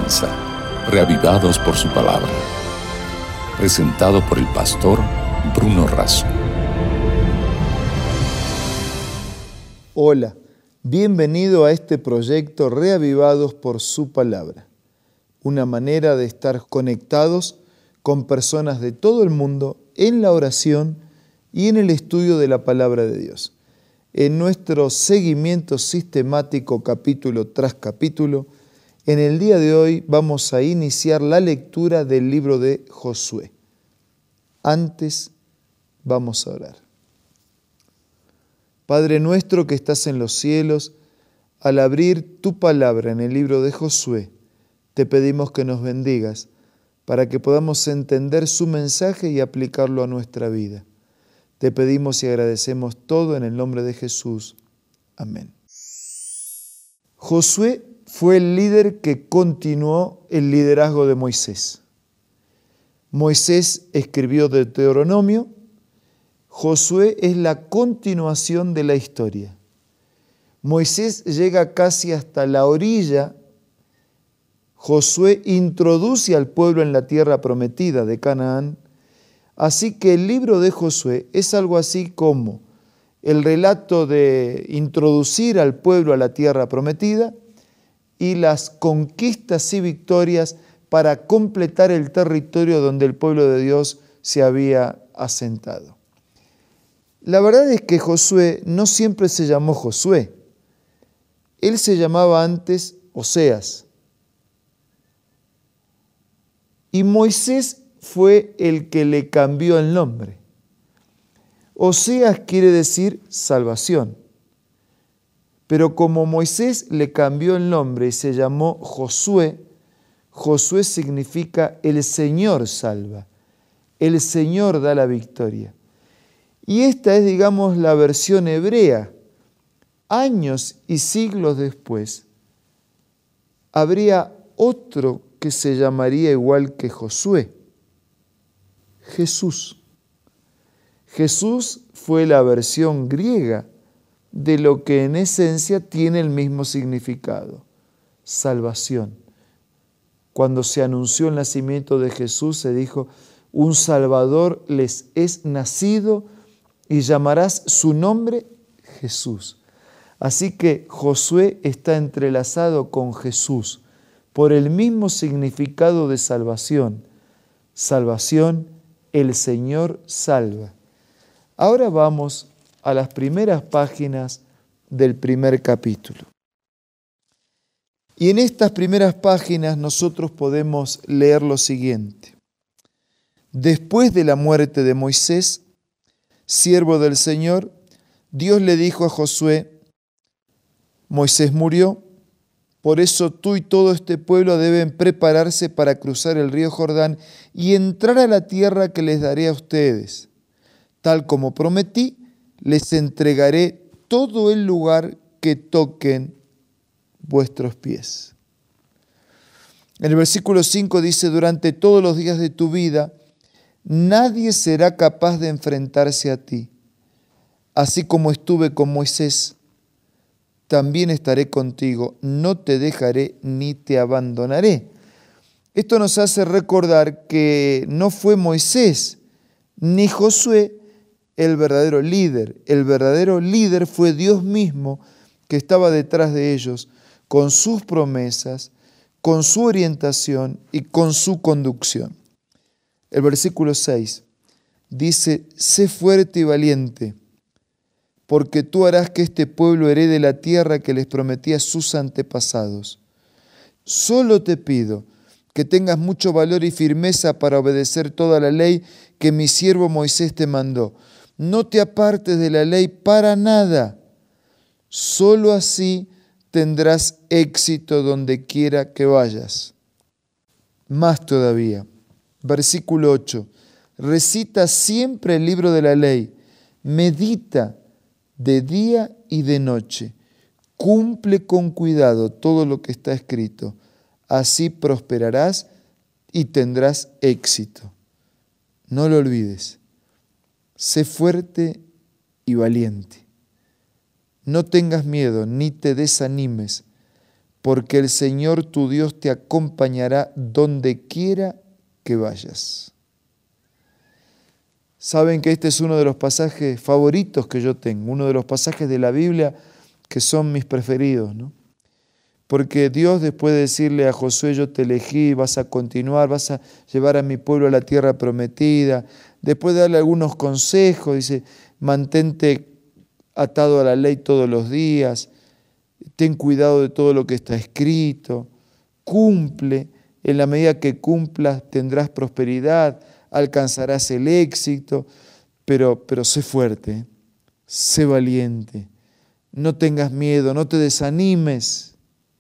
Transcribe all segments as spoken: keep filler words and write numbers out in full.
comienza, Reavivados por su palabra. Presentado por el pastor Bruno Razo. Hola, bienvenido a este proyecto Reavivados por su palabra. Una manera de estar conectados con personas de todo el mundo en la oración y en el estudio de la palabra de Dios. En nuestro seguimiento sistemático capítulo tras capítulo, en el día de hoy vamos a iniciar la lectura del libro de Josué. Antes vamos a orar. Padre nuestro que estás en los cielos, al abrir tu palabra en el libro de Josué, te pedimos que nos bendigas para que podamos entender su mensaje y aplicarlo a nuestra vida. Te pedimos y agradecemos todo en el nombre de Jesús. Amén. Josué fue el líder que continuó el liderazgo de Moisés. Moisés escribió Deuteronomio. Josué es la continuación de la historia. Moisés llega casi hasta la orilla. Josué introduce al pueblo en la tierra prometida de Canaán. Así que el libro de Josué es algo así como el relato de introducir al pueblo a la tierra prometida y las conquistas y victorias para completar el territorio donde el pueblo de Dios se había asentado. La verdad es que Josué no siempre se llamó Josué. Él se llamaba antes Oseas. Y Moisés fue el que le cambió el nombre. Oseas quiere decir salvación. Pero como Moisés le cambió el nombre y se llamó Josué, Josué significa el Señor salva, el Señor da la victoria. Y esta es, digamos, la versión hebrea. Años y siglos después, habría otro que se llamaría igual que Josué, Jesús. Jesús fue la versión griega de lo que en esencia tiene el mismo significado, salvación. Cuando se anunció el nacimiento de Jesús, se dijo, un Salvador les es nacido y llamarás su nombre Jesús. Así que Josué está entrelazado con Jesús por el mismo significado de salvación. Salvación, el Señor salva. Ahora vamos a las primeras páginas del primer capítulo. Y en estas primeras páginas nosotros podemos leer lo siguiente. Después de la muerte de Moisés, siervo del Señor, Dios le dijo a Josué, Moisés murió, por eso tú y todo este pueblo deben prepararse para cruzar el río Jordán y entrar a la tierra que les daré a ustedes. Tal como prometí, les entregaré todo el lugar que toquen vuestros pies. En el versículo cinco dice, durante todos los días de tu vida, nadie será capaz de enfrentarse a ti. Así como estuve con Moisés, también estaré contigo, no te dejaré ni te abandonaré. Esto nos hace recordar que no fue Moisés ni Josué el verdadero líder. El verdadero líder fue Dios mismo que estaba detrás de ellos con sus promesas, con su orientación y con su conducción. El versículo seis dice, sé fuerte y valiente, porque tú harás que este pueblo herede la tierra que les prometí a sus antepasados. Solo te pido que tengas mucho valor y firmeza para obedecer toda la ley que mi siervo Moisés te mandó. No te apartes de la ley para nada. Solo así tendrás éxito donde quiera que vayas. Más todavía, versículo ocho. Recita siempre el libro de la ley. Medita de día y de noche. Cumple con cuidado todo lo que está escrito. Así prosperarás y tendrás éxito. No lo olvides. Sé fuerte y valiente. No tengas miedo ni te desanimes, porque el Señor tu Dios te acompañará donde quiera que vayas. Saben que este es uno de los pasajes favoritos que yo tengo, uno de los pasajes de la Biblia que son mis preferidos, ¿no? Porque Dios, después de decirle a Josué, yo te elegí, vas a continuar, vas a llevar a mi pueblo a la tierra prometida, después de darle algunos consejos, dice, mantente atado a la ley todos los días, ten cuidado de todo lo que está escrito, cumple, en la medida que cumplas tendrás prosperidad, alcanzarás el éxito, pero, pero sé fuerte, sé valiente, no tengas miedo, no te desanimes,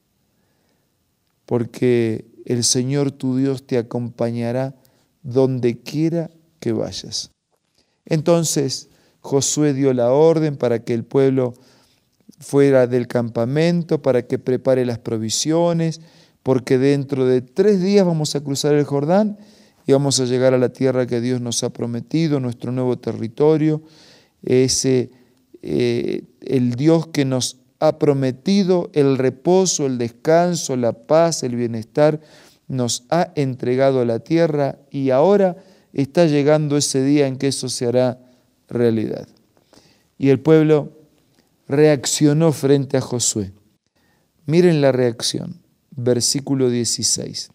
porque el Señor tu Dios te acompañará donde quiera que vayas. Entonces Josué dio la orden para que el pueblo fuera del campamento, para que prepare las provisiones, porque dentro de tres días vamos a cruzar el Jordán y vamos a llegar a la tierra que Dios nos ha prometido, nuestro nuevo territorio, ese, eh, el Dios que nos ha prometido el reposo, el descanso, la paz, el bienestar, nos ha entregado la tierra y ahora está llegando ese día en que eso se hará realidad. Y el pueblo reaccionó frente a Josué. Miren la reacción, versículo dieciséis.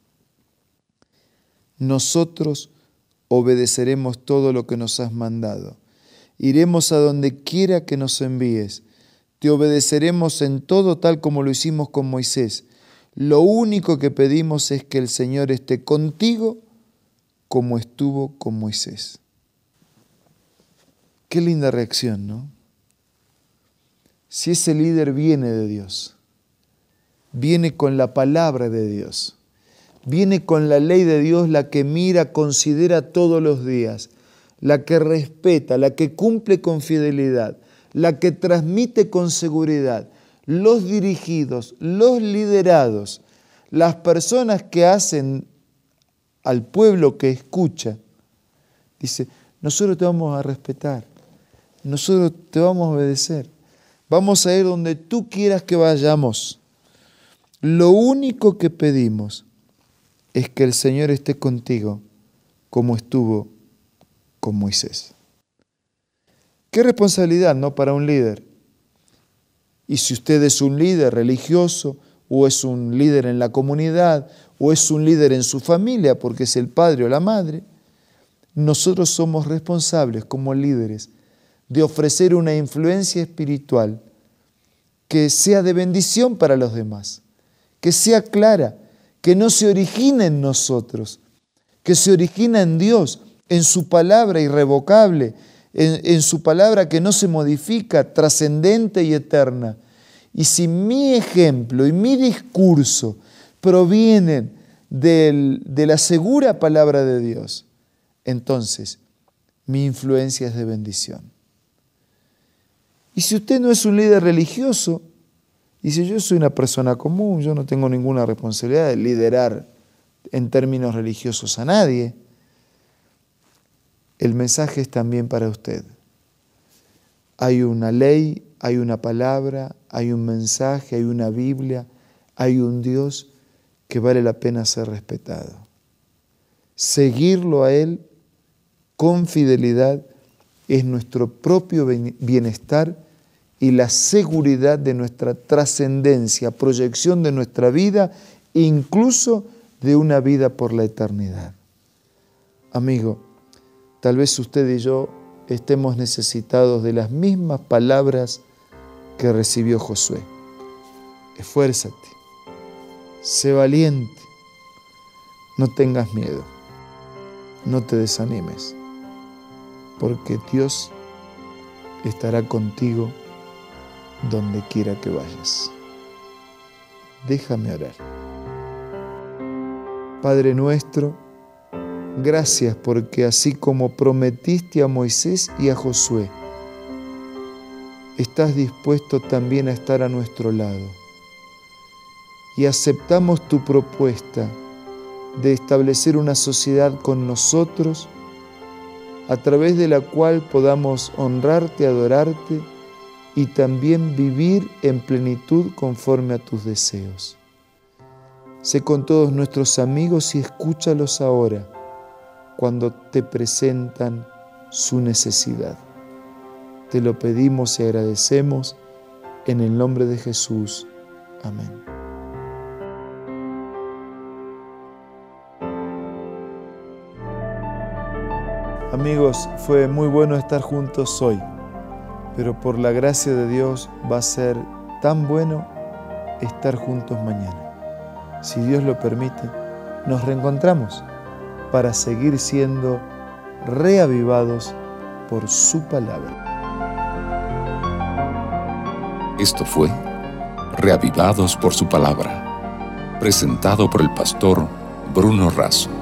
Nosotros obedeceremos todo lo que nos has mandado. Iremos a donde quiera que nos envíes. Te obedeceremos en todo tal como lo hicimos con Moisés. Lo único que pedimos es que el Señor esté contigo como estuvo con Moisés. Qué linda reacción, ¿no? Si ese líder viene de Dios, viene con la palabra de Dios, viene con la ley de Dios, la que mira, considera todos los días, la que respeta, la que cumple con fidelidad, la que transmite con seguridad, los dirigidos, los liderados, las personas que hacen al pueblo que escucha, dice, nosotros te vamos a respetar, nosotros te vamos a obedecer, vamos a ir donde tú quieras que vayamos. Lo único que pedimos es que el Señor esté contigo como estuvo con Moisés. Qué responsabilidad, ¿no?, para un líder. Y si usted es un líder religioso, o es un líder en la comunidad, o es un líder en su familia, porque es el padre o la madre, nosotros somos responsables como líderes de ofrecer una influencia espiritual que sea de bendición para los demás, que sea clara, que no se origine en nosotros, que se origina en Dios, en su palabra irrevocable, en, en su palabra que no se modifica, trascendente y eterna. Y si mi ejemplo y mi discurso provienen del, de la segura palabra de Dios, entonces mi influencia es de bendición. Y si usted no es un líder religioso, dice, yo soy una persona común, yo no tengo ninguna responsabilidad de liderar en términos religiosos a nadie, el mensaje es también para usted. Hay una ley, hay una palabra, hay un mensaje, hay una Biblia, hay un Dios que vale la pena ser respetado. Seguirlo a Él con fidelidad es nuestro propio bienestar y la seguridad de nuestra trascendencia, proyección de nuestra vida, incluso de una vida por la eternidad. Amigo, tal vez usted y yo estemos necesitados de las mismas palabras que recibió Josué. Esfuérzate, sé valiente, no tengas miedo, no te desanimes, porque Dios estará contigo donde quiera que vayas. Déjame orar. Padre nuestro, gracias porque así como prometiste a Moisés y a Josué, estás dispuesto también a estar a nuestro lado. Y aceptamos tu propuesta de establecer una sociedad con nosotros a través de la cual podamos honrarte, adorarte y también vivir en plenitud conforme a tus deseos. sé con todos nuestros amigos y escúchalos ahora cuando te presentan su necesidad. Te lo pedimos y agradecemos en el nombre de Jesús. Amén. Amigos, fue muy bueno estar juntos hoy, pero por la gracia de Dios va a ser tan bueno estar juntos mañana. Si Dios lo permite, nos reencontramos para seguir siendo reavivados por su palabra. Esto fue Reavivados por su palabra, presentado por el pastor Bruno Razo.